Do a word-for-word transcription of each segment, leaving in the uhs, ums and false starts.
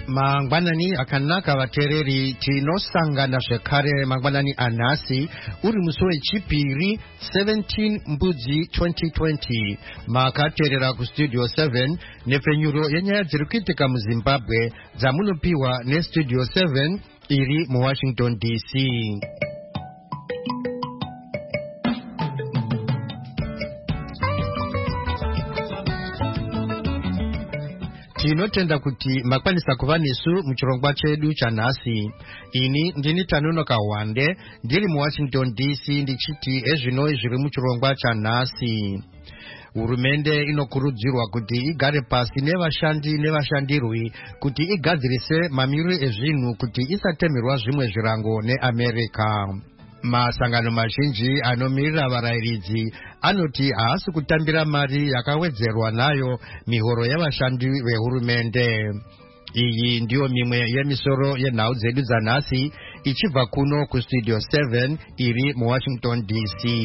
Mangwanani akanaka vatereri tinosangana zvekare mangwanani anhasi uri musi wechipiri seventeen mbudzi twenty twenty makateerera kustudio seven nepfenyuro yenyaya dziri kuitika muzimbabwe dzamunopiwa nestudio seven iri muwashington D C. Tinotenda kuti makwanisa kuva nesu muchirongwa chedu chanhasi. Ini ndini Tanonoka Wande ndiri muWashington D C ndichiti ezvino zviri muchirongwa chanhasi. Hurumende inokurudzirwa kuti igare pasi nevashandi nevashandirwi kuti igadzirise mamiriro ezvinhu kuti isatemerwa zvimwe zvirango neAmerica. Masangano mazhinji anomirira varayiridzi anoti haasi kutambira mari yakawedzerwa nayo mihoro yavashandi vehurumende. Iyi ndiyo mimwe yemisoro yenhau dzedu dzanhasi ichibva kuno kustudio seven iri muWashington D C.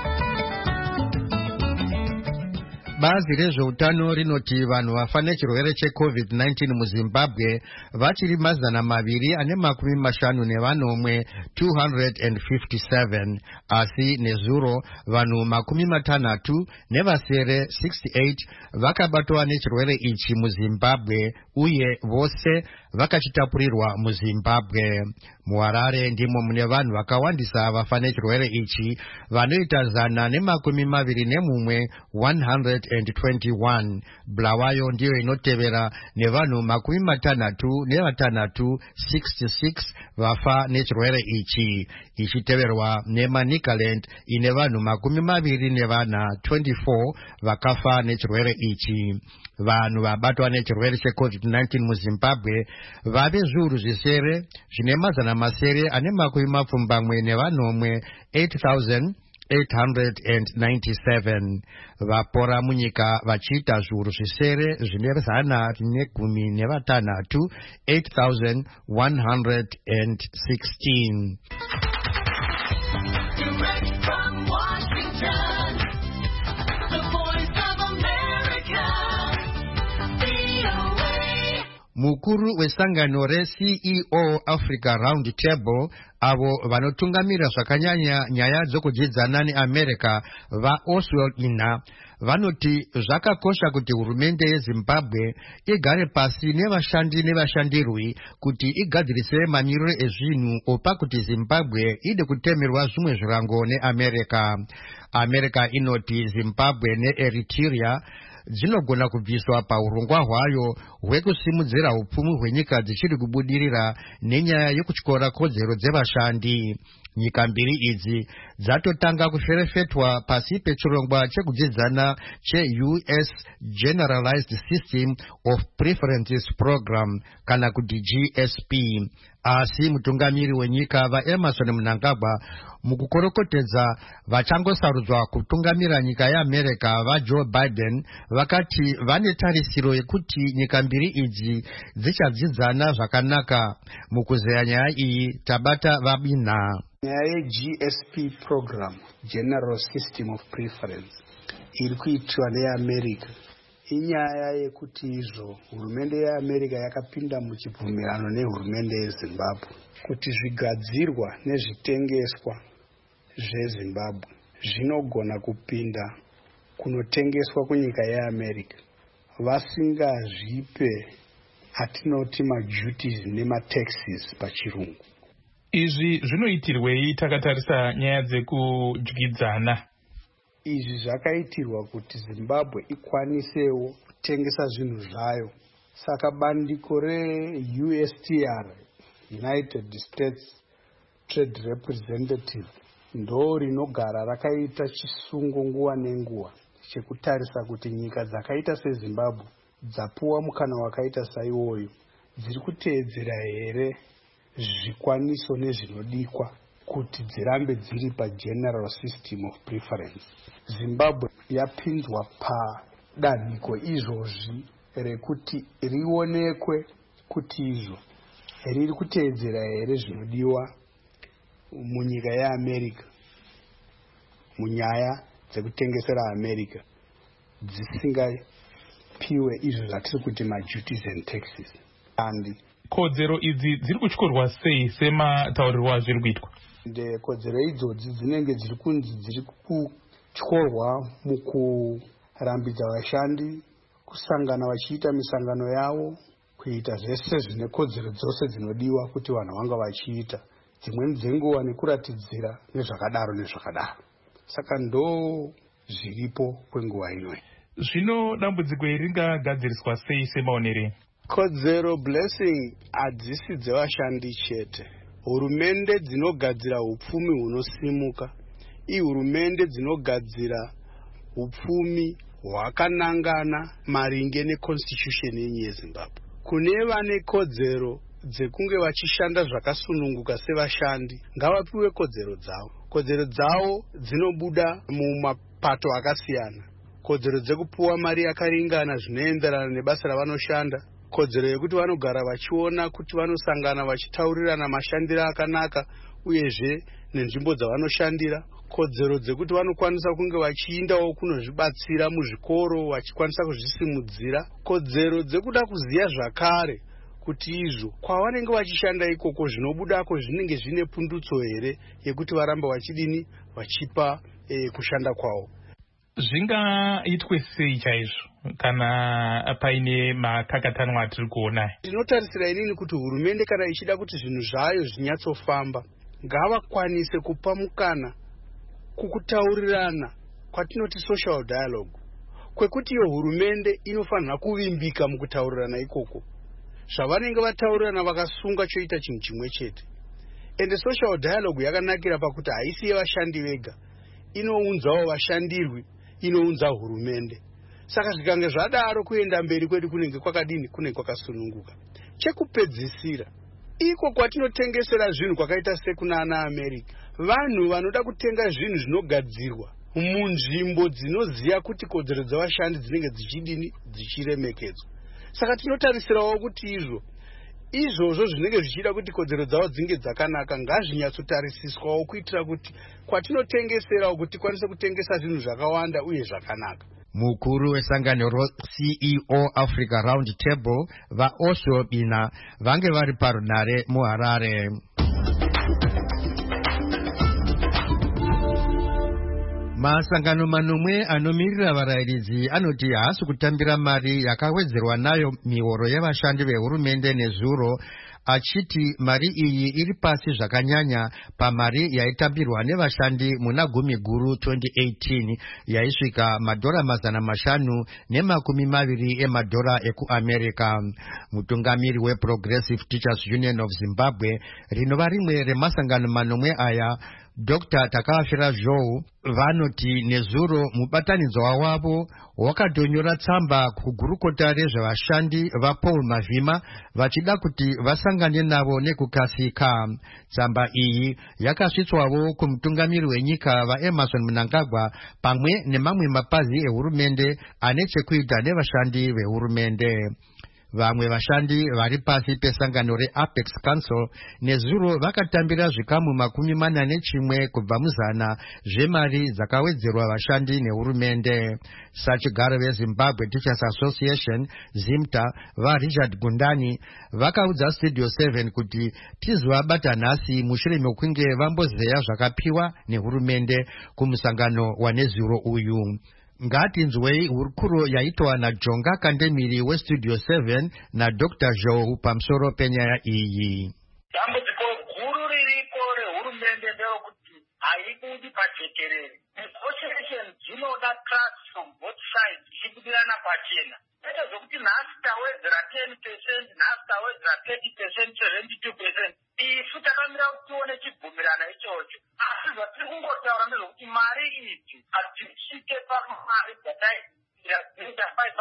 Bazi rezveutano rinoti vanhu vafa nechirwere checovid nineteen muzimbabwe vachiri mazana maviri ane makumi mashanu nevanomwe two hundred fifty-seven, asi nezuro vanhu makumi matanhatu nevasere sixty-eight vakabatwa nechirwere ichi muzimbabwe uye vose vakachitapurirwa muzimbabwe. Muharare ndimo mune vanhu vakawandisa vafa nechirwere ichi vanoita zana nemakumi maviri nemumwe one hundred twenty-one. Bulawayo ndiyo inotevera nevanhu makumi matanhatu nevatanhatu sixty-six vafa nechirwere ichi, ichiteverwa neManicaland ine vanhu makumi maviri nevana twenty-four vakafa nechirwere ichi. Vanhu vabatwa nechirwere checovid nineteen muzimbabwe vave zviuru zvisere zvine mazana masere ane makumi mapfumbamwe nevanomwe eight thousand eight hundred ninety-seven. Vapora munyika vachiita zviuru zvisere zvine zana negumi nevatanhatu eight thousand one hundred sixteen. Direct from Washington, the voice of America, V O A. Mukuru wesangano re-C E O Africa Round Table avo vanotungamira zvakanyanya nyaya dzokudzidzana neAmerica vaOswald Ina vanoti zvakakosha kuti hurumende yeZimbabwe igare pasi nevashandi nevashandirwi kuti igadzirise mamiriro ezvinhu opa kuti Zimbabwe ide kutemerwa zvimwe zvirango neAmerica. America inoti Zimbabwe neEritrea dzinogona kubviswa paurongwa hwayo hwekusimudzira upfumi hwenyika dzichiri kubudirira nenyaya yekutyora kodzero dzevashandi. Nyika mbiri idzi dzatotanga kuferefetwa pasi pechirongwa chekudzidzana che-U S Generalized System of Preferences Program kana kuti G S P. Asi mutungamiri wenyika vaEmerson Mnangagwa mukukorokotedza vachangosarudzwa kutungamira nyika yeAmerica vaJoe Biden vakati vane tarisiro yekuti nyika mbiri idzi dzichadzidzana zvakanaka. Mukuzeya nyaya iyi tabata vabina. Nyaya ye-G S P program, General System of Preference, iri kuitwa neAmerica inyaya yekuti izvo hurumende yeAmerica yakapinda muchibvumirano nehurumende yeZimbabwe kuti zvigadzirwa nezvitengeswa zveZimbabwe zvinogona kupinda kunotengeswa kunyika yeAmerica vasingazvipe atinoti maduties nemataxes pachirungu. Izvi zvinoitirwei takatarisa nyaya dzekudyidzana? Izvi zvakaitirwa kuti Zimbabwe ikwanisewo kutengesa zvinhu zvayo. Saka bandiko re-U S T R, United States Trade Representative, ndo rinogara rakaita chisungo nguva nenguva chekutarisa kuti nyika dzakaita seZimbabwe dzapuwa mukana wakaita saiwoyo dziri kuteedzera here zvikwaniso nezvinodikwa kuti dzirambe dziri paGeneral System of Preference. Zimbabwe yapinzwa padanhiko izvozvi rekuti rionekwe kuti izvo riri kuteedzera here zvinodiwa munyika yeAmerica munyaya dzekutengesera America dzisingapiwe izvo zvatiri kuti maduties and taxes. andi kodzero idzi dziri kutyorwa sei semataurirwo azviri kuitwa? nde kodzero idzodzi dzinenge dziri kunzi dziri kutyorwa mukurambidza vashandi kusangana vachiita misangano yavo, kuita zvese zvine kodzero dzose dzinodiwa kuti vanhu vanga vachiita, dzimweni dzenguva nekuratidzira nezvakadaro nezvakadaro. Saka ndo zviripo kwenguva inoyi. Zvino dambudziko iri ringagadziriswa sei semaonero? Kodzero blessing hadzisi dzevashandi chete. Hurumende dzinogadzira hupfumi hunosimuka, ihurumende dzinogadzira hupfumi hwakanangana maringe neconstitution yenyu yeZimbabwe. Kune vane kodzero dzekunge vachishanda zvakasununguka sevashandi, ngavapiwe kodzero dzavo. Kodzero dzavo dzinobuda mumapato akasiyana. Kodzero dzekupuwa mari yakaringana zvinoenderana nebasa ravanoshanda, kodzero yekuti vanogara vachiona kuti vanosangana vachitaurirana mashandiro akanaka uyezve nenzvimbo dzavanoshandira, kodzero dzekuti vanokwanisa kunge vachiindawo kunozvibatsira muzvikoro vachikwanisa kuzvisimudzira, kodzero dzekuda kuziya zvakare kuti izvo kwavanenge vachishanda ikoko zvinobudako zvinenge zvine pundutso here yekuti varamba vachidini vachipa e, kushanda kwavo. Zvingaitwe sei chaizvo kana paine makakatanwa atiri kuona? Ndinotarisira inini kuti hurumende kana ichida kuti zvinhu zvayo zvinyatsofamba, ngavakwanise kupa mukana kukutaurirana kwatinoti social dialogue, kwekuti iyo hurumende inofanira kuvimbika mukutaurirana ikoko. Zvavanenge vataurirana vakasunga choita chinhu chimwe chete. Ende social dialogue yakanakira pakuti haisi yevashandi vega, inounzawo vashandirwi, inounza hurumende. Saka zvikange zvadaro kuenda mberi kwedu kunenge kwakadini, kunenge kwakasununguka. Chekupedzisira, iko kwatinotengesera zvinhu kwakaita sekuna ana America, vanhu vanoda kutenga zvinhu zvinogadzirwa munzvimbo dzinoziya kuti kodzero dzavashandi dzinenge dzichidini dzichiremekedzwa. Saka tinotarisirawo kuti izvo izvozvo zvinenge zvichida kuti kodzero dzavo dzinge dzakanaka ngazvinyatsotarisiswawo kuitira kuti kwatinotengeserawo kuti tikwanise kutengesa zvinhu zvakawanda uye zvakanaka. Mukuru wesangano C E O Africa Round Table vaOsho Bina vange vari parunare muHarare. Masangano manomwe anomirira varayiridzi anoti haasi kutambira mari yakawedzerwa nayo mihoro yevashandi vehurumende nezuro, achiti mari iyi iri pasi zvakanyanya pamari yaitambirwa nevashandi muna gumi guru twenty eighteen yaisvika madhora mazana mashanu nemakumi maviri emadhora ekuAmerica. Mutungamiri weProgressive Teachers Union of Zimbabwe, rinova rimwe remasangano manomwe aya, Doctor Takafira Zhou, vanoti nezuro mubatanidzwa wavo wakatonyora tsamba kugurukota rezvevashandi vaPaul Mavhima vachida kuti vasangane navo nekukasika. Tsamba iyi yakasvitswawo kumutungamiri wenyika vaEmerson Mnangagwa pamwe nemamwe mapazi ehurumende ane chekuita nevashandi vehurumende. Vamwe vashandi vari pasi pesangano reApex Council nezuro vakatambira zvikamu makumi mana nechimwe kubva muzana zvemari dzakawedzerwa vashandi nehurumende. Sachigaro veZimbabwe Teachers Association ZIMTA vaRichard Gundani vakaudza Studio seven kuti tizovabata nhasi mushure mekunge vambozeya zvakapiwa nehurumende kumusangano wanezuro uyu. Ngatinzwei hurukuro yaitwa naJonga Kandemiri weStudio seven na Doctor Zhou pamusoro penyaya iyi. Dambudziko guru riripo rehurumende nderokuti haibudi pajekerere. Negotiation dzinoda trust from both sides ichibudirana pachena. Kwete zvokuti nhasi tawedzera ten percent, nhasi tawedzera thirty percent, seventy-two percent. Isu takamira kuti tione chibvumirano ichocho. Asi zvatiri kungotaura ndezvokuti mari idzi hadzisvike pamari dzataita five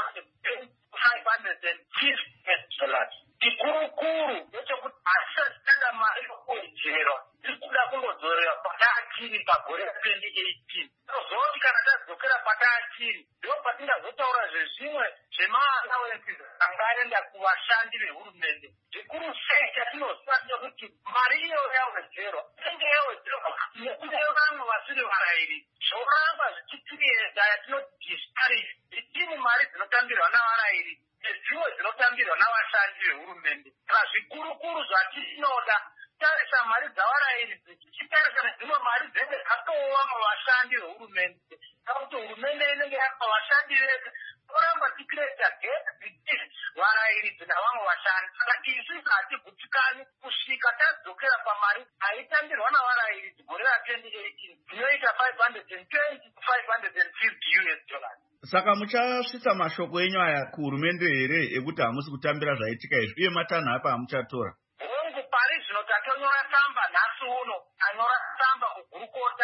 hundred fifty dollars. Chikurukuru ndechekuti hasisatanga mari yokuwedzerwa, tiri kuda kungodzorera pataachiri pagore twenty eighteen. Tozoti kana tadzokera pataachiri ndo patingazotaura zvezvimwe zvemaallowances angaenda kuvashandi vehurumende. Zvikuru sei chatinoziva ndechekuti mari iyoyo yawedzerwa inenge yawedzerwa nekuti vanhu vasiri varayiri zvoramba zvichitiedza yatinoti disparity between mari dzinotambirwa navarayiri nezvimwe dzinotambirwa navashandi vehurumende. hurumende. Saka zvikurukuru zvatinoda tarisa mari dzavarairidzi tichitarisa nedzimwe mari dzinenge dzatowa muvashandi vehurumende. Kuti hurumende inenge yapa vashandi vese toramba tikireta geti varairidzi navamwe vashandi. Saka isusu hatigutsikani kusvika tadzokera pamari aitambirwa navarairidzi gore ra-twenty eighteen dzinoita five hundred twenty to five hundred fifty U S dollars. Saka muchasvitsa mashoko enyu aya kuhurumende here ekuti hamusi kutambira zvaitika izvi uye matanho apa hamuchatora? Hongu pari zvino tatonyora tsamba nhasi uno tanyora tsamba kugurukota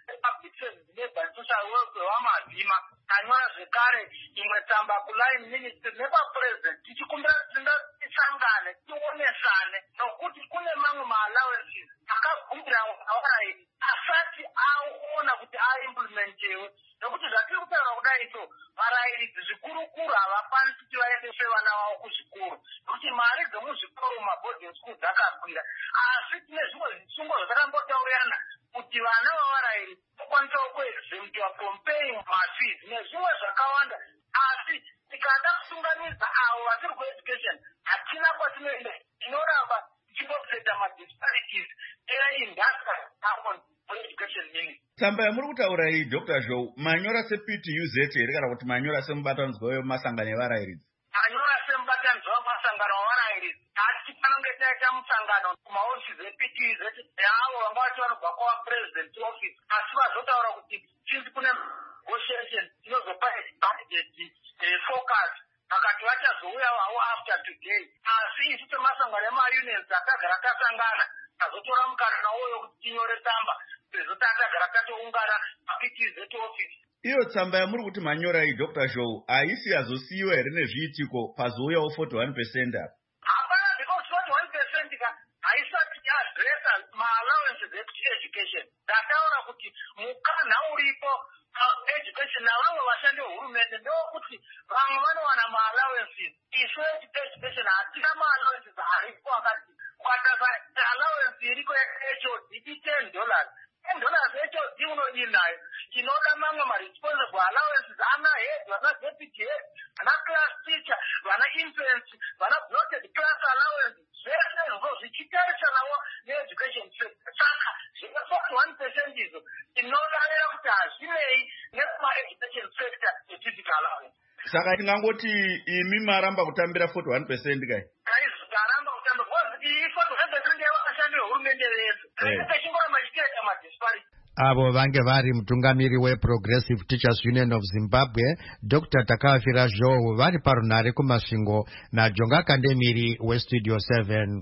nebhanisocial welfare wamazima tanyora zvekare imwe tsamba kuline ministry nepapresident tichikumbira tinga tisangane tionesane nokuti kune mamwe maallowances akabvumira avarairi asati aona kuti aimplementewe nokuti zvatiri kutaura kudai ito varairidzi zvikurukuru havakwanisi kuti vaendese vana vavo kuzvikoro nokuti mari dzemuzvikoro mabhoding school dzakakwira asi tine zvimwe zvisungo zvatakambotaurirana kuti vana vavarairi vakwanisa kuexemptiwa from paying mafees nezvimwe zvakawanda asi tikada kusunganidza avo vasiri kueducation hatina kwatinoenda tinoramba tichingopedza madisparities eindustry amon education ministry. Tsamba yamuri kutaura iyi Doctor Zhou manyora seP T U Z here kana kuti manyora semubatanidzwa wemasangano evarairidzi? Manyora semubatanidzwa wemasangano evarairidzi. Asi panonge taita musangano kumahofisi eP T U Z neavo vanga vachi vanobva kwavapresident office asi vazotaura kuti chinzi kune negotiation inozopa budget focus vakati vachazouyawo havo after today asi isu semasangano emaunions akagara tasangana tazotora mukana uyo kuti tinyore tsamba zotagara tatoungana paP T U Z office. Iyo tsamba yamuri kuti manyora iyi Doctor Zhou haisi yazosiyiwa here nezviitiko pazouyawo forty-one percent apa? Hapana, because forty-one percent ka haisati yaadresa maallowances education. Ndataura kuti mukana uripo education navamwe vashandi vehurumende ndokuti vamwe vanowana maallowances. Isu education hatina maallowances aripo akati kwatasa allowance iriko ye-H O D i ten dollars. ten dollars H O D unodii nayo? Tinoda mamwe ma-responsible allowances ana head, vana deputy head, vana class teacher, vana infants, vana bloated class allowance. Zvese izvo zvichitarisa navo ne-education sector. Saka zvine forty-one percent izvo tinodarira kuti hazvinei nekuma-education sector specific allowance. Saka tingangoti imi maramba kutambira forty-one percent kai? Karamba kutambira because iyi forty-one percent yavashandi vehurumende vese. Techingora machiteta madisparity. Avo vange vari mutungamiri weProgressive Teachers Union of Zimbabwe Doctor Takafira Zhou vari parunare kumasvingo naJonga Kandemiri weStudio seven.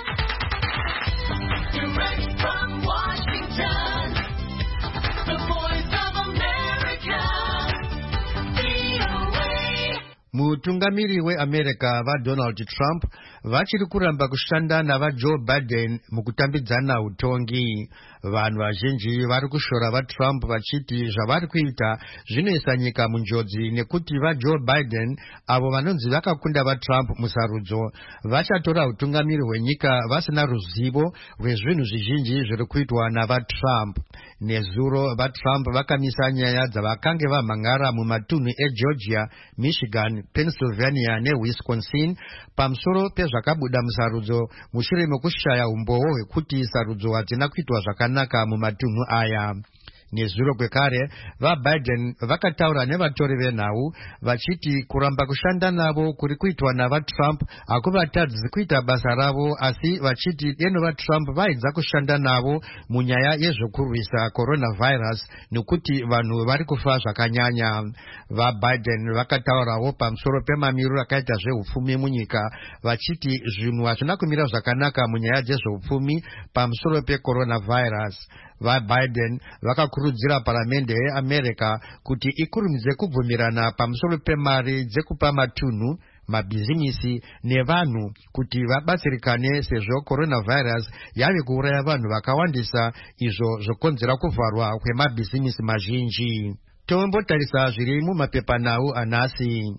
Direct from Washington, the voice of America, V O A. Mutungamiri weAmerica vaDonald Trump vachiri kuramba kushanda navaJoe Biden mukutambidzana utongi. Vanhu vazhinji vari kushora vaTrump vachiti zvavari kuita zvinoisa nyika munjodzi nekuti vaJoe Biden avo vanonzi vakakunda vaTrump musarudzo vachatora utungamiri hwenyika vasina ruzivo rwezvinhu zvizhinji zviri kuitwa navaTrump. Nezuro vaTrump vakamisa nyaya dzavakange vamhangara mumatunhu eGeorgia, Michigan, Pennsylvania neWisconsin pamusoro pezvakabuda musarudzo mushure mekushaya umboo hwekuti sarudzo hadzina kuitwa zvakanaka mumatunhu aya. Nezuro kwekare vaBiden vakataura nevatori venhau vachiti kuramba kushanda navo kuri kuitwa navaTrump hakuvatadzi kuita basa ravo asi vachiti deno vaTrump vaidza kushanda navo munyaya yezvokurwisa coronavirus nekuti vanhu vari kufa zvakanyanya. VaBiden vakataurawo pamusoro pemamiriro akaita zveupfumi munyika vachiti zvinhu hazvina kumira zvakanaka munyaya dzezveupfumi pamusoro pecoronavirus. VaBiden vakakurudzira paramende yeAmerica kuti ikurumidze kubvumirana pamusoro pemari dzekupa matunhu, mabhizimisi nevanhu kuti vabatsirikane sezvo coronavirus yave kuuraya vanhu vakawandisa izvo zvokonzera kuvharwa kwemabhizimisi mazhinji. Tombotarisa zviri mumapepanhau anhasi.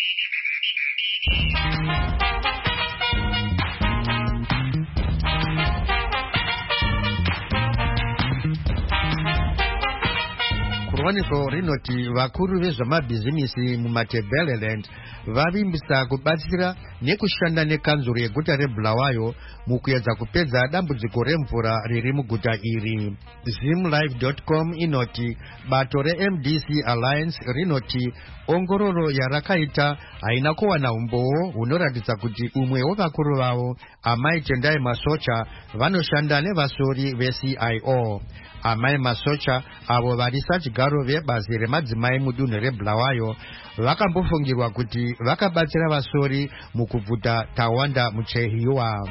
Chronicle rinoti vakuru vezvamabhizimisi muMatabeleland vavimbisa kubatsira nekushanda nekanzuro yeguta reBulawayo mukuedza kupedza dambudziko remvura riri muguta iri. zimlive dot com inoti bato reM D C Alliance rinoti ongororo yarakaita haina kuwana umboo hunoratidza kuti umwe wevakuru vavo Amai Tendai Masocha vanoshanda nevasori veC I O. Amai Masocha avo varisa chigaro vebazi remadzimai mudunhu reBulawayo vakambofungirwa kuti vakabatsira vasori mukubvuta Tawanda Muchehiwa.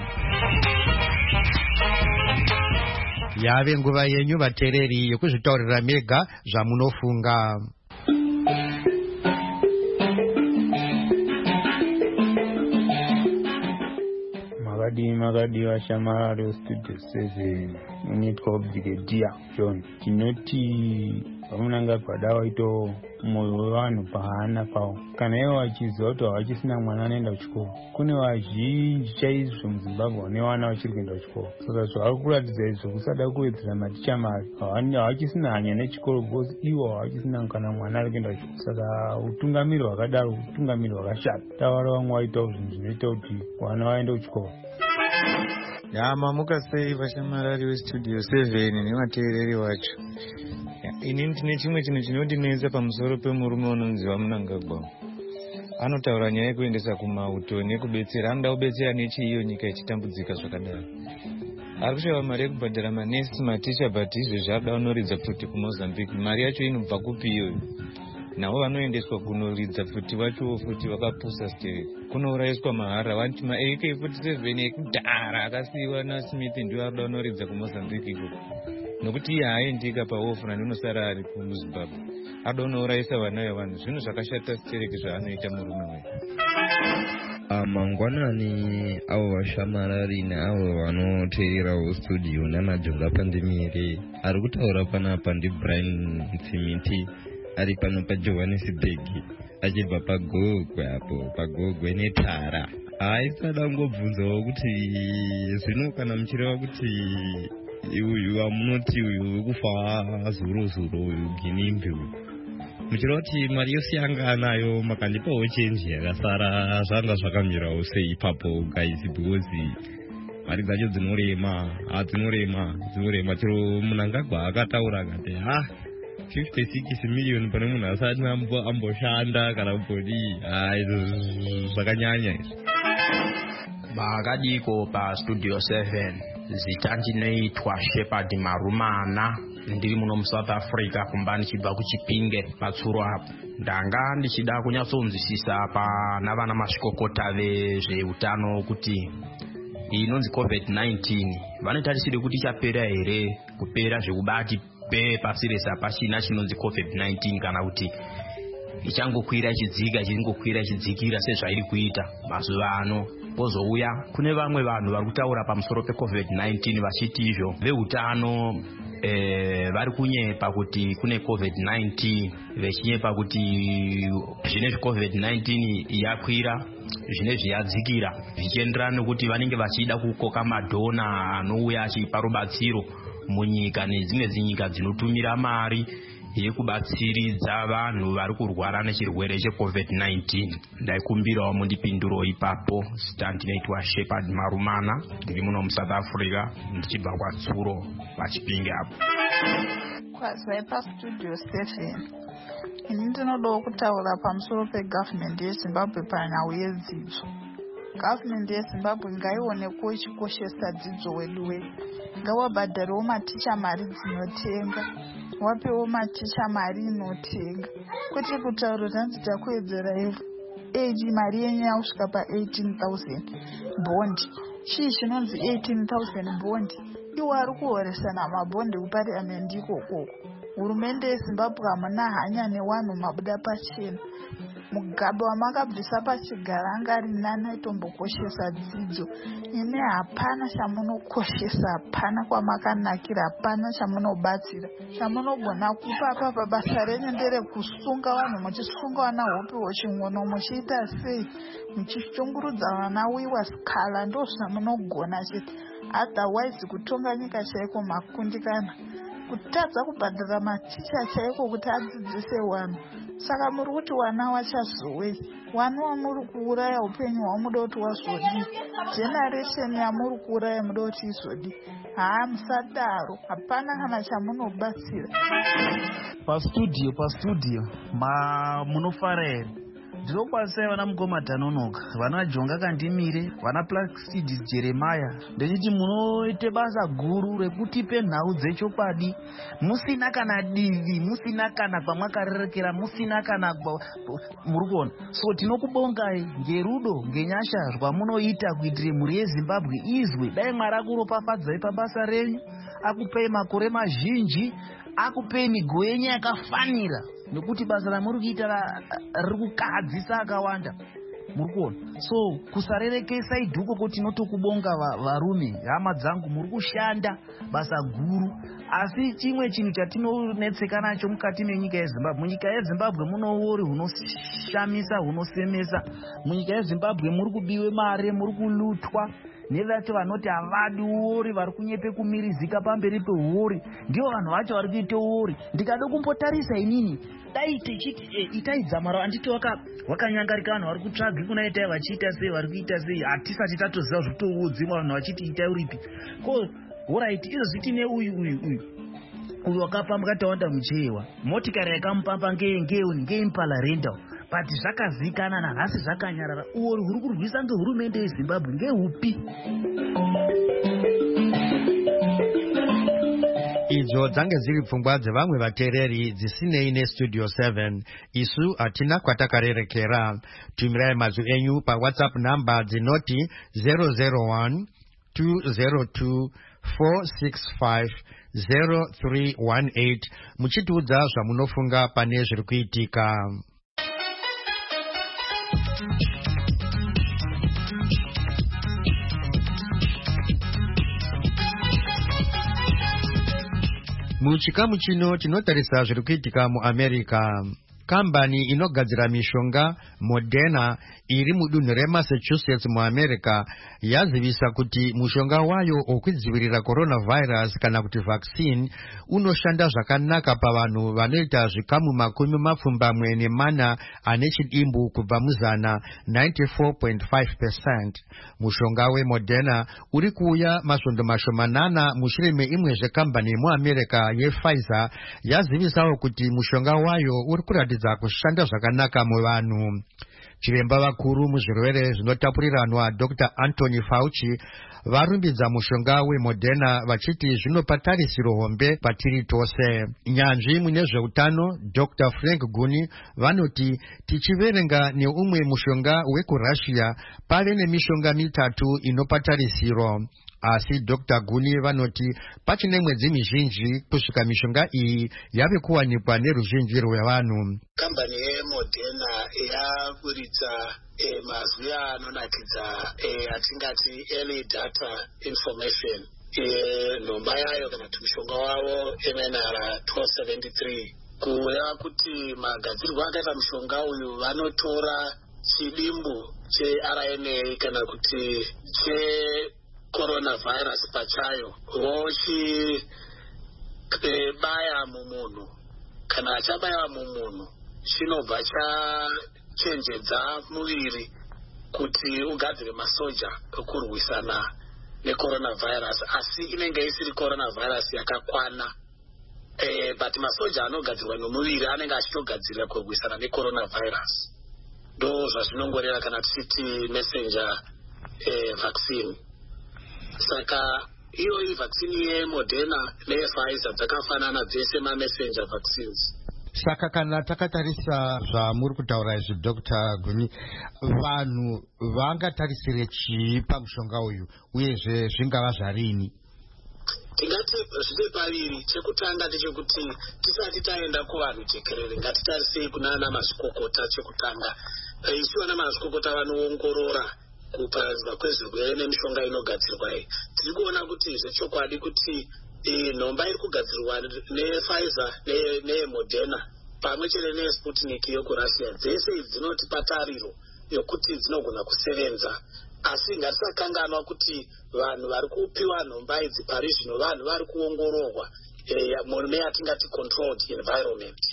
Yave nguva yenyu vatereri yekuzvitaurira mega zvamunofunga. Magadi magadi washamara studio seven unitwa Brigadier John tinoti pamunanga padawa ito moyo wevanhu pahana pawo kana iwo vachizoto vachisina mwana anoenda kuchikoro. Kune vazhinji chaizvo muZimbabwe vane vana vachiri kuenda kuchikoro, saka zvavari kuratidza izvo kusada kuwedzera maticha mari havachisina hanya nechikoro because ivo havachisina kana mwana ari kuenda kuchikoro. Saka utungamiri hwakadaro utungamiri hwakashata. Tavara vamwe vaitawo zvinhu zvinoita kuti vana vaende kuchikoro. Mamuka sei vashamarari vestudio seven nevateereri vacho. Ini ndine chimwe chinhu chinondinetsa pamusoro pemurume unonzi Mnangagwa. Anotaura nyaya yekuendesa kumauto nekubetsera, anoda kubetsera nechiiyo nyika ichitambudzika zvakadaro. Ari kushava mari yekubhadhara manesi maticha but izvo zvada vanoridza futi kuMozambique. Mari yacho inobva kupi iyoyo? Navo vanoendeswa kunoridza futi vacho futi vakapusa stere kunourayiswa mahara. Vanti ma A K forty-seven ekudhara akasiyiwa naSmith ndiwo arida vanoridza kuMozambique ikoko, nokuti iye haaendika paofuna ndinosara ari kuZimbabwe ada unourayisa vana vevanhu. Zvinhu zvakashata sitereki zvaanoita murume wedu. Mangwanani avo vashamarari neavo vanoteererawo studio nanajonga pandemire. Ari kutaura panapa ndiBrian Mtsimiti ari pano paJohannesburg achibva pagogwe apo pagogwe netara. Aisada ngobvunzawo kuti zvino kana muchireva kuti uyu amunoti uyu wekufa zuro zuro uyu ginimbi uyu muchireva kuti mari yose yanga anayo makandipawo chenji yakasara zvanga zvakamirawo sei ipapo guys because mari dzacho dzinorema hadzinorema dzinorema. Chero Mnangagwa akataura akati ha fifty-six million pane munhu asati amboshanda kana kubodi. Zvakanyanya izvo. Makadiko pa studio seven zita ndinoitwa Shepherd Marumana, ndiri muno muSouth Africa kumba ndichibva kuChipinge patsuro apo. Ndanga ndichida kunyatsonzwisisa pa navana mazvikokota vezveutano kuti inonzi covid nineteen vanotarisire kuti ichapera here, kupera zvekubati pe pasi rese hapachina chinonzi covid nineteen kana kuti ichangokwira ichidzika ichingokwira ichidzikira sezvairi kuita mazuva ano. Pozouya kune vamwe vanhu vari kutaura pamusoro pecovid nineteen vachiti izvo veutano eh, vari kunyepa kuti kune covid nineteen, vechinyepa kuti zvinezvi covid nineteen yakwira zvinezvi yadzikira, zvichienderana nekuti vanenge vachida kukoka madhona anouya achipa rubatsiro munyika nedzimwe dzinyika dzinotumira mari yekubatsiridza vanhu vari kurwara nechirwere checovid nineteen. Ndaikumbirawo mundipinduro ipapo. Zita ndinoitwa Shepherd Marumana, ndiri muno muSouth Africa ndichibva kwatsuro paChipinge apo. Kwazai pastudio seven. Ini ndinodawo kutaura pamusoro pegovernment yeZimbabwe panyau yedzidzo. Government yeZimbabwe ngaionekwo ichikoshesa dzidzo wedu wedu. Ngawabhadharewo maticha mari dzinotenga, wapewo maticha mari inotenga, kwete kutaura kuti hanzi takuwedzera ivo age mari yenyu yakusvika pa eighteen thousand bondi. Chii chinonzi eighteen thousand bondi? Iwo ari kuhoresana mabondi kupariamendi ikokoko. Hurumende yeZimbabwe hamuna hanya newanhu mabuda pachena. Mugaba wamakabvisa pachigara anga ari nani aitombokoshesa dzidzo. Ine hapana chamunokoshesa, hapana kwamakanakira, hapana chamunobatsira. Chamunogona kupa apa basa renyu nderekusunga vanhu, muchisunga vana hope wochingono, muchiita sei, muchichungurudza vana wiwa skala, ndo zvamunogona chete. Otherwise kutonga nyika chaiko makundikana. Kutadza kubhadhara maticha chaiko kuti adzidzise vanhu Saka muri kuti wana wachazowei, waniwa muri kuuraya upenyu hwamuda kuti wazodi, generation yamuri kuuraya muda kuti izodi. Haa, musadaro, hapana kana chamunobatsira. Pastudio, pastudio, ma munofara here. Ndinokwanisai vana Mugoma Dhanonoka, vana Jonga Kandimire, vana Placidis Jeremiah. Ndechiti munoite basa guru rekutipe nhau dzechokwadi, musina kana divi, musina kana kwamwakarerekera, musina kana muri kuona. So tinokubongai ngerudo, ngenyasha rwamunoita kuitire mhuri yeZimbabwe izwe. Dai Mwari akuropafadzai pabasa renyu, akupei makore mazhinji, akupei migo yenyu yakafanira. Nekuti basa ramuri kuita riri kukahadzisa akawanda, muri kuona. So kusarerekesa idhuko kuti tinotokubonga varume hama dzangu, muri kushanda basa guru. Asi chimwe chinhu chatinonetseka nacho mukati menyika yeZimbabwe, munyika yeZimbabwe muno uori hunoshamisa, hunosemesa. Munyika yeZimbabwe muri kubiwe mare, muri kulutwa nevati vanoti havadi uori, vari kunyepe kumirizika pamberi peuori, ndivo vanhu vacho vari kuite uori. Ndikada kumbotarisa inini, dai tichiti e, itai dzamara anditi wakanyangarika vanhu vari kutsvagi kuna itai vachiita sei, vari kuita sei, hatisati tatoziva zvitoudzima vanhu vachiti itai uripi. Ko oraiti izvo tine uyu uyu uyu uyu wakapamba katawanda muchewa, motikari yakamupamba ngeyeuni ngeimpala rental, but zvakazikana nanhasi zvakanyarara. Uori huri kurwisa ngehurumende yeZimbabwe ngehupi? Idzo dzange dziri pfungwa dzevamwe vateereri dzisinei nestudio seven. Isu hatina kwatakarerekera. Tumirai mazwi enyu paWhatsApp namba dzinoti zero zero one two zero two four six five zero three one eight muchitiudza zvamunofunga pane zviri kuitika. Muchikamu chino tinotarisa zviri kuitika muAmerica. Kambani inogadzira mishonga Moderna iri mudunhu reMassachusetts muAmerica yazivisa kuti mushonga wayo wekudzivirira coronavirus kana kuti vaccine unoshanda zvakanaka pavanhu vanoita zvikamu makumi mapfumbamwe nemana ane chidimbu kubva muzana ninety-four point five percent. Mushonga weModerna uri kuuya masvondo mashomanana mushure meimwezve kambani muAmerica yePfizer yazivisawo kuti mushonga wayo uri kuratidza kushanda zvakanaka muvanhu. Chiremba vakuru muzvirwere zvinotapuriranwa Doctor Anthony Fauci varumbidza mushonga weModerna vachiti zvinopa tarisiro hombe patiri tose. Nyanzvi mune zveutano Doctor Frank Guni vanoti tichiverenga neumwe mushonga wekuRussia pave nemishonga mitatu inopa tarisiro. Asi Doctor Guni vanoti pachine mwedzi mizhinji kusvika mishonga iyi yave kuwanikwa neruzhinji rwevanhu. Kambani yeModerna yaburitsa e, mazwi anonakidza e, atingati early data information. E, nhomba yayo kana kuti mushonga wavo M N R twelve seventy-three kureva kuti magadzirwo akaita mushonga uyu vanotora chidimbu cheR N A kana kuti che coronavirus pachayo vochi e, baya mumunhu. Kana achabaya mumunhu chinobva chachenjedza muviri kuti ugadzire masoja ekurwisana necoronavirus, asi inenge isiri coronavirus yakakwana. E, but masoja anogadzirwa nomuviri anenge achitogadzirira kurwisana necoronavirus. Ndo zvazvinongoreva kana tichiti messenger e, vaccine. Saka iyo iyi vaccine yeModerna neyePfizer dzakafanana dzese ma-messenger vaccines. Saka kana takatarisa zvamuri kutaura izvi Doctor Guni, vanhu vangatarisire chii pamushonga uyu uyezve zvingava zvarini? Tingati zvine paviri. Chekutanga ndechekuti tisati taenda kuvanhu jekerere ngatitarisei kunana mazvikokota. Chekutanga isu vana mazvikokota vanoongorora kuparadzwa kwezvirwere nemishonga inogadzirwa iyi. Tiri kuona kuti zvechokwadi kuti nhomba iri kugadzirwa nePfizer neyeModerna pamwe chete neSputnik yokuRussia dzese idzi dzinotipa tariro yokuti dzinogona kusevenza. Asi ngatisakanganwa kuti vanhu vari kupiwa nhomba idzi pari zvino vanhu vari kuongororwa mune yatingati controlled environment.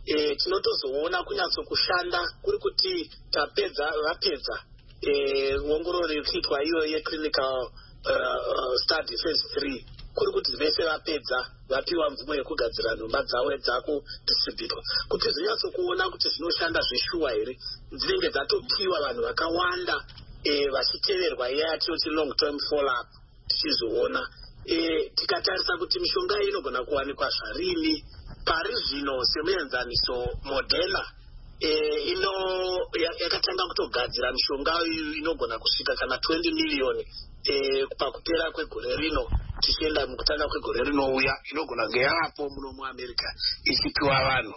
e, tinotozoona kunyatsokushanda kuri kuti tapedza vapedza e, ongororo iri kuitwa iyo yeclinical uh, study phase three kuri kuti vese vapedza vapiwa mvumo yekugadzira nhomba dzavo dzakudistributwa kuti zinyatsokuona kuti zvinoshanda zveshuwa here dzinenge dzatopiwa vanhu vakawanda e, vachiteverwa iya yatinoti long term follow up tichizoona e, tikatarisa kuti mishonga iyi inogona kuwanikwa zvarini pari zvino semuenzaniso Moderna e, ino yakatanga ya kutogadzira mishonga iyi inogona kusvika kana twenty million e, pakupera kwegore rino tichienda mukutanga kwegore rinouya inogona ngeyapo muno muAmerica ichipiwa vanhu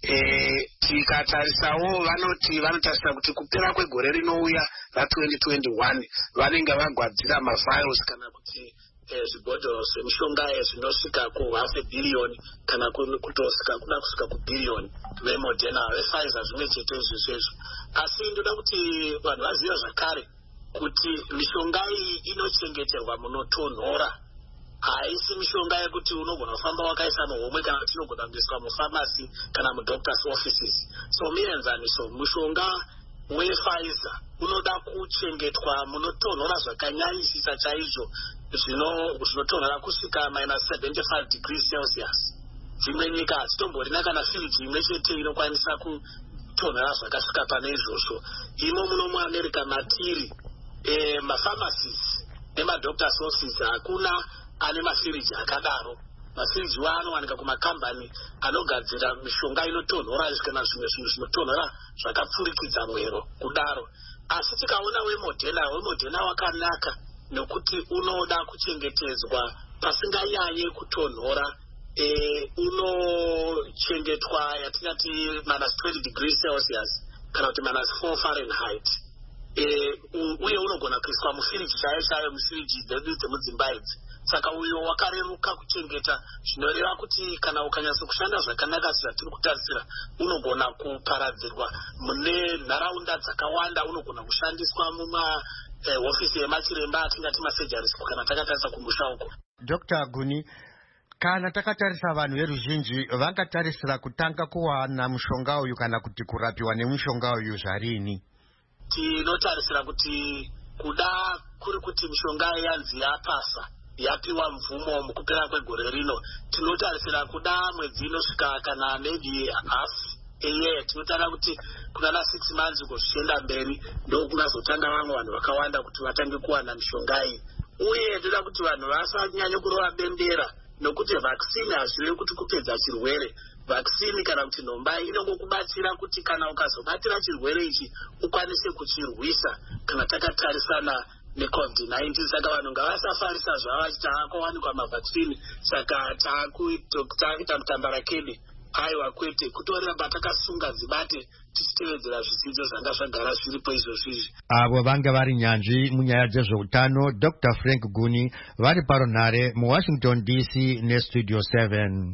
e, tikatarisawo vanoti vanotarisa kuti kupera kwegore rinouya ra twenty twenty-one vanenge vagwadzira mavirus kana kuti zvibhodhoro zvemishonga zvinosvika ku half a billion kana kutosvika kuda kusvika kubhiriyoni veModerna vePfizer zvimwe chete izvezvezvo. Asi ndoda kuti vanhu vaziva zvakare kuti mishonga iyi inochengeterwa munotonhora, haisi mishonga yekuti unogona kufamba wakaisa muhomwe kana kuti inogona kuiswa mufamasi kana mudoctors offices. So muenzaniso mushonga wePfizer unoda kuchengetwa munotonhora zvakanyanyisisa chaizvo zvinotonhora kusvika minus seventy-five degrees Celsius. Dzimwe nyika hadzitomborina kana firiji imwe chete inokwanisa kutonhora zvakasvika pane izvozvo. Imo muno muAmerica matiri e, mafamasies nemadoctors offices hakuna ane mafiriji akadaro. Mafiriji anowanika kumakambani anogadzira mishonga inotonhora kana zvimwe zvinhu zvinotonhora zvakapfurikidza mwero kudaro. Asi tikaona weModerna, weModerna wakanaka nekuti unoda kuchengetedzwa pasinganyanye kutonhora. E, unochengetwa yatingati minus twenty degrees Celsius kana kuti minus four Fahrenheit. E, uye unogona kuiswa mufiriji chaiyo chaiyo mufiriji dzedu dzemudzimba idzi. Saka uyo wakareruka kuchengeta, zvinoreva kuti kana ukanyatso kushanda zvakanaka zvatiri kutarisira unogona kuparadzirwa mune nharaunda dzakawanda, unogona kushandiswa muma eh, ofisi yemachiremba atingati masurgeries kana takatarisa kumusha uko. Doctor Guni, kana takatarisa vanhu veruzhinji vangatarisira kutanga kuwana mushonga uyu kana kuti kurapiwa nemushonga uyu zvarini? Tinotarisira kuti kuda kuri kuti mishonga yanzi yapasa yapiwa mvumo mukupera kwegore rino, tinotarisira kuda mwedzi inosvika kana maybe half a year. Tinotara kuti kuna na six months uko zvichienda mberi ndo kunazotanga vamwe vanhu vakawanda kuti vatange kuwana mishonga iyi. Uye ndoda kuti vanhu vasanyanye kurova bembera nokuti vaccine hazvirevi kuti kupedza chirwere. Vaccine kana kuti nhomba inongokubatsira kuti kana ukazobatira chirwere ichi ukwanise kuchirwisa kana takatarisana neCovid nineteen. Saka vanhu ngavasafarisa zvava vachita akawanikwa mavaccine saka takuita mutambarakede. Aiwa kwete kutoramba takasunga zibate tichitevedzera zvidzidzo zvanga zvagara zviripo izvozvizvi. Avo vanga vari nyanzvi munyaya dzezveutano Doctor Frank Guni vari paronhare muWashington D C neStudio seven.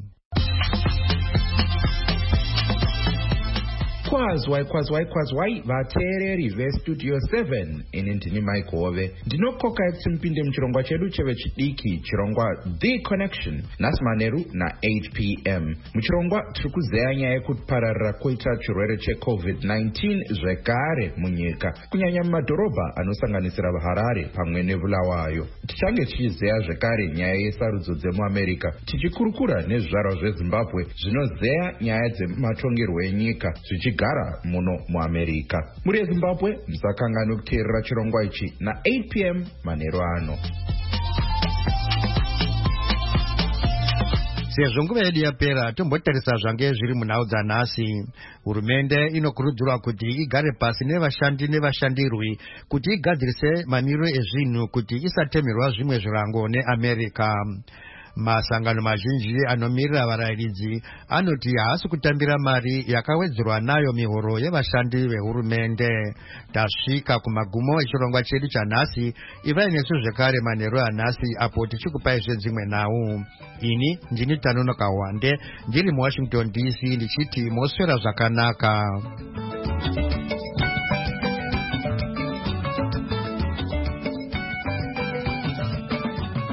Kwazwai kwazwai kwazwai vateereri veStudio seven. Ini ndini Mike Hove ndinokoka kuti mpinde muchirongwa chedu chevechidiki, chirongwa The Connection, nhasi manheru na eight p m Muchirongwa tiri kuzeya nyaya yekupararira kwoita chirwere cheCovid nineteen zvekare munyika, kunyanya mumadhorobha anosanganisira Harare pamwe neBulawayo. Tichange tichizeya zvekare nyaya yesarudzo dzemuAmerica, tichikurukura nezvizvarwa zveZimbabwe zvinozeya nyaya dzematongerwo enyika zvichigara muno muAmerica. Muri eZimbabwe musakanganwe kuteerera chirongwa ichi na eight p m manheru ano. Sezvo nguva yedu yapera, tombotarisa zvange zviri munhau dzanhasi. Hurumende inokurudzirwa kuti igare pasi nevashandi nevashandirwi kuti igadzirise mamiriro ezvinhu kuti isatemerwa zvimwe zvirango neAmerica. Masangano mazhinji anomirira varayiridzi anoti haasi kutambira mari yakawedzerwa nayo mihoro yevashandi vehurumende. Tasvika kumagumo echirongwa chedu chanhasi. Ivai nesu zvekare manheru anhasi apo tichikupai zvedzimwe nhau. Ini ndini Tanonoka Wande ndiri muWashington D C ndichiti moswera zvakanaka.